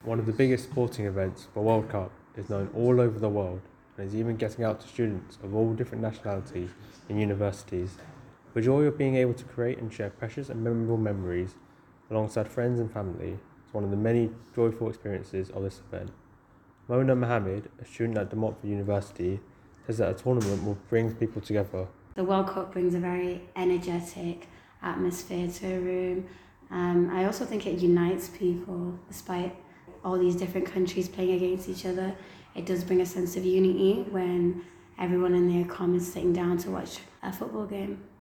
one of the biggest sporting events, the World Cup, is known all over the world and is even getting out to students of all different nationalities in universities. The joy of being able to create and share precious and memorable memories alongside friends and family is one of the many joyful experiences of this event. Mona Mohammed, a student at De Montfort University, says that a tournament will bring people together. The World Cup brings a very energetic atmosphere to a room. I also think it unites people despite all these different countries playing against each other. It does bring a sense of unity when everyone in their common is sitting down to watch a football game.